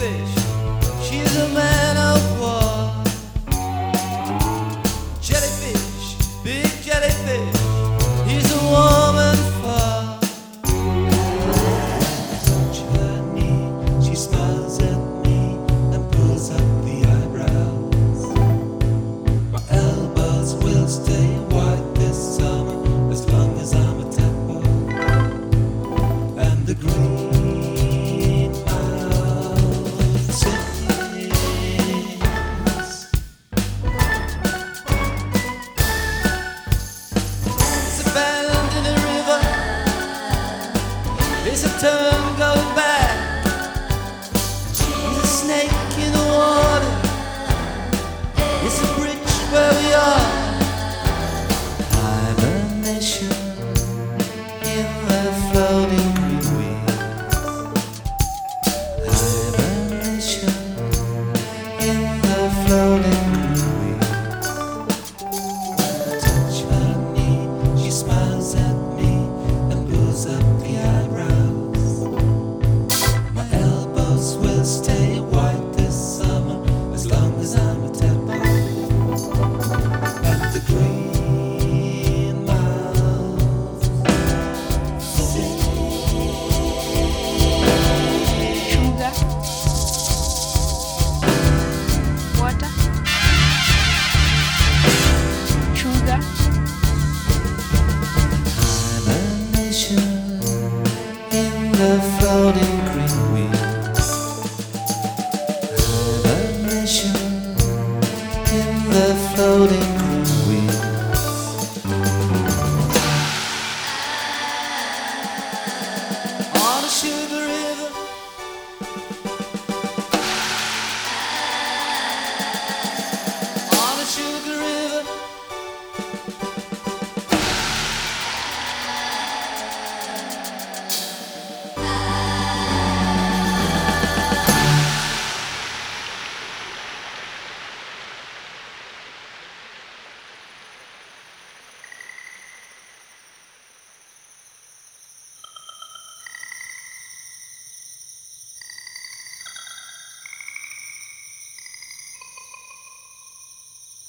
jellyfish, she's a man of war. Jellyfish, big jellyfish, he's a woman for. Touch her knee, she smiles at me and pulls up the eyebrows. My elbows will stay white this summer as long as I'm a tadpole. And the green mouth sings. It's a bend in the river, it's a turn going back. There's a snake in the water, it's a bridge where we are. Hibernation in the floating green weeds. Hibernation in the floating green weeds. Touch her knee, she smiles at me and pulls up the eyebrows. My elbows will stay white this summer as long as I'm a tadpole. And the green mouth sings. Sugar, water, sugar, Hibernation in the floating